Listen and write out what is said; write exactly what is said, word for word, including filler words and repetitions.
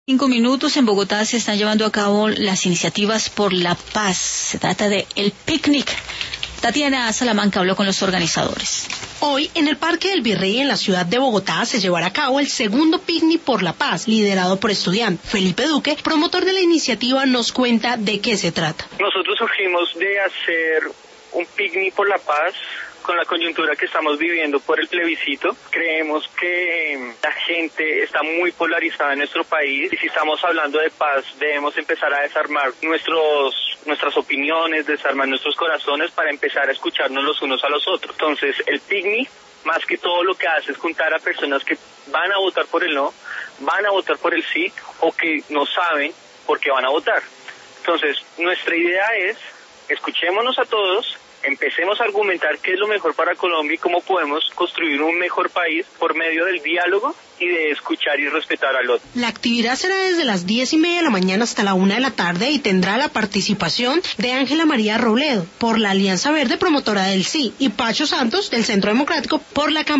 Cinco minutos. En Bogotá se están llevando a cabo las iniciativas por la paz. Se trata de el picnic. Tatiana Salamanca habló con los organizadores. Hoy, en el Parque del Virrey, en la ciudad de Bogotá, se llevará a cabo el segundo picnic por la paz, liderado por estudiantes. Felipe Duque, promotor de la iniciativa, nos cuenta de qué se trata. Nosotros surgimos de hacer un picnic por la paz con la coyuntura que estamos viviendo por el plebiscito. Creemos que la gente está muy polarizada en nuestro país y si estamos hablando de paz debemos empezar a desarmar nuestros nuestras opiniones, desarmar nuestros corazones para empezar a escucharnos los unos a los otros. Entonces el picnic, más que todo, lo que hace es juntar a personas que van a votar por el no, van a votar por el sí o que no saben por qué van a votar. Entonces nuestra idea es, escuchémonos a todos, empecemos a argumentar qué es lo mejor para Colombia y cómo podemos construir un mejor país por medio del diálogo y de escuchar y respetar al otro. La actividad será desde las diez y media de la mañana hasta la una de la tarde y tendrá la participación de Ángela María Robledo por la Alianza Verde, promotora del sí, y Pacho Santos del Centro Democrático por la campaña